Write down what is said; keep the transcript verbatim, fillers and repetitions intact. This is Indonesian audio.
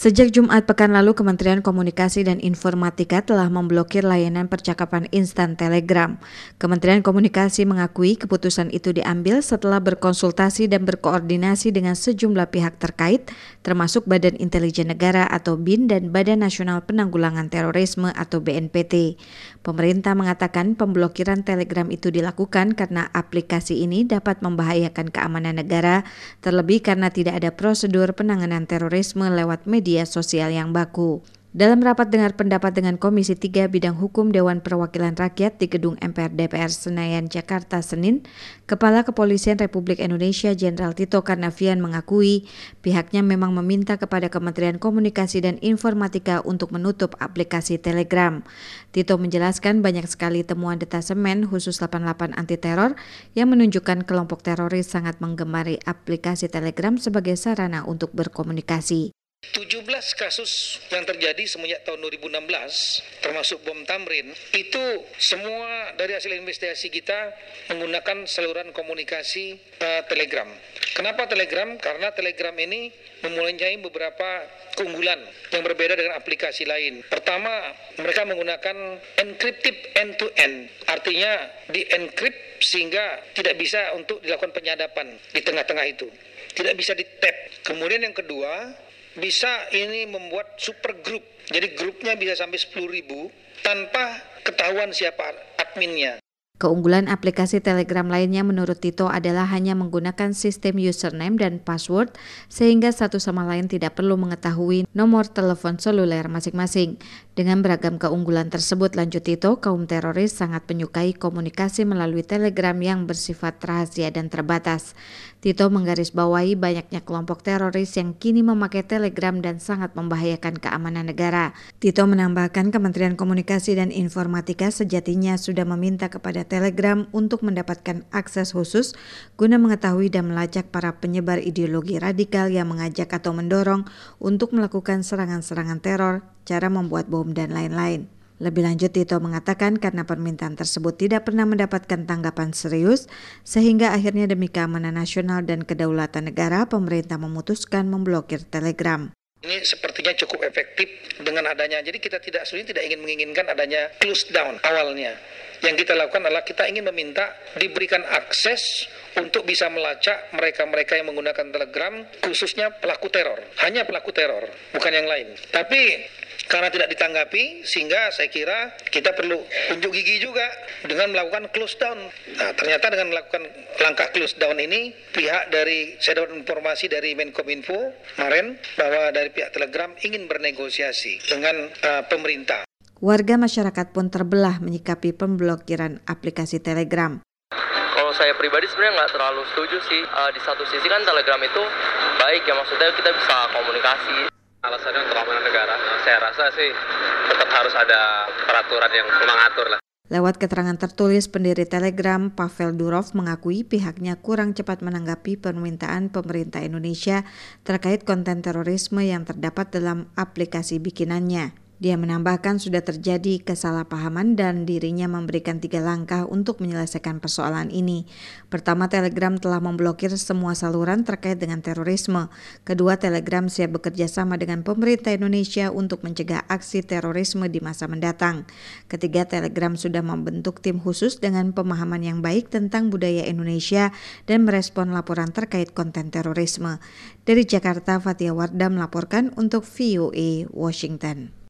Sejak Jumat pekan lalu, Kementerian Komunikasi dan Informatika telah memblokir layanan percakapan instan Telegram. Kementerian Komunikasi mengakui keputusan itu diambil setelah berkonsultasi dan berkoordinasi dengan sejumlah pihak terkait, termasuk Badan Intelijen Negara atau B I N dan Badan Nasional Penanggulangan Terorisme atau B N P T. Pemerintah mengatakan pemblokiran Telegram itu dilakukan karena aplikasi ini dapat membahayakan keamanan negara, terlebih karena tidak ada prosedur penanganan terorisme lewat media media sosial yang baku. Dalam rapat dengar pendapat dengan Komisi tiga Bidang Hukum Dewan Perwakilan Rakyat di Gedung M P R D P R Senayan, Jakarta, Senin, Kepala Kepolisian Republik Indonesia Jenderal Tito Karnavian mengakui pihaknya memang meminta kepada Kementerian Komunikasi dan Informatika untuk menutup aplikasi Telegram. Tito menjelaskan banyak sekali temuan detasemen khusus delapan puluh delapan anti teror yang menunjukkan kelompok teroris sangat menggemari aplikasi Telegram sebagai sarana untuk berkomunikasi. tujuh belas kasus yang terjadi semenjak tahun dua ribu enam belas, termasuk bom Tamrin, itu semua dari hasil investigasi kita menggunakan saluran komunikasi uh, Telegram. Kenapa Telegram? Karena Telegram ini mempunyai beberapa keunggulan yang berbeda dengan aplikasi lain. Pertama, mereka menggunakan encrypted end-to-end, artinya di-encrypt sehingga tidak bisa untuk dilakukan penyadapan di tengah-tengah itu. Tidak bisa di-tap. Kemudian yang kedua, bisa ini membuat super group, jadi grupnya bisa sampai sepuluh ribu tanpa ketahuan siapa adminnya. Keunggulan aplikasi Telegram lainnya menurut Tito adalah hanya menggunakan sistem username dan password sehingga satu sama lain tidak perlu mengetahui nomor telepon seluler masing-masing. Dengan beragam keunggulan tersebut, lanjut Tito, kaum teroris sangat menyukai komunikasi melalui Telegram yang bersifat rahasia dan terbatas. Tito menggarisbawahi banyaknya kelompok teroris yang kini memakai Telegram dan sangat membahayakan keamanan negara. Tito menambahkan Kementerian Komunikasi dan Informatika sejatinya sudah meminta kepada Telegram untuk mendapatkan akses khusus guna mengetahui dan melacak para penyebar ideologi radikal yang mengajak atau mendorong untuk melakukan serangan-serangan teror, cara membuat bom, dan lain-lain. Lebih lanjut, Tito mengatakan karena permintaan tersebut tidak pernah mendapatkan tanggapan serius, sehingga akhirnya demi keamanan nasional dan kedaulatan negara, pemerintah memutuskan memblokir Telegram. Ini sepertinya cukup efektif dengan adanya, jadi kita tidak sebenarnya tidak ingin menginginkan adanya close down awalnya. Yang kita lakukan adalah kita ingin meminta diberikan akses untuk bisa melacak mereka-mereka yang menggunakan Telegram, khususnya pelaku teror. Hanya pelaku teror, bukan yang lain. Tapi karena tidak ditanggapi, sehingga saya kira kita perlu unjuk gigi juga dengan melakukan close down. Nah, ternyata dengan melakukan langkah close down ini, pihak dari, saya dapat informasi dari Menkominfo kemarin, bahwa dari pihak Telegram ingin bernegosiasi dengan uh, pemerintah. Warga masyarakat pun terbelah menyikapi pemblokiran aplikasi Telegram. Kalau saya pribadi sebenarnya nggak terlalu setuju sih. Uh, di satu sisi kan Telegram itu baik ya, maksudnya kita bisa komunikasi. Alasannya untuk keamanan negara, nah, saya rasa sih tetap harus ada peraturan yang mengatur lah. Lewat keterangan tertulis, pendiri Telegram, Pavel Durov, mengakui pihaknya kurang cepat menanggapi permintaan pemerintah Indonesia terkait konten terorisme yang terdapat dalam aplikasi bikinannya. Dia menambahkan sudah terjadi kesalahpahaman dan dirinya memberikan tiga langkah untuk menyelesaikan persoalan ini. Pertama, Telegram telah memblokir semua saluran terkait dengan terorisme. Kedua, Telegram siap bekerja sama dengan pemerintah Indonesia untuk mencegah aksi terorisme di masa mendatang. Ketiga, Telegram sudah membentuk tim khusus dengan pemahaman yang baik tentang budaya Indonesia dan merespon laporan terkait konten terorisme. Dari Jakarta, Fatia Wardah melaporkan untuk V O A Washington.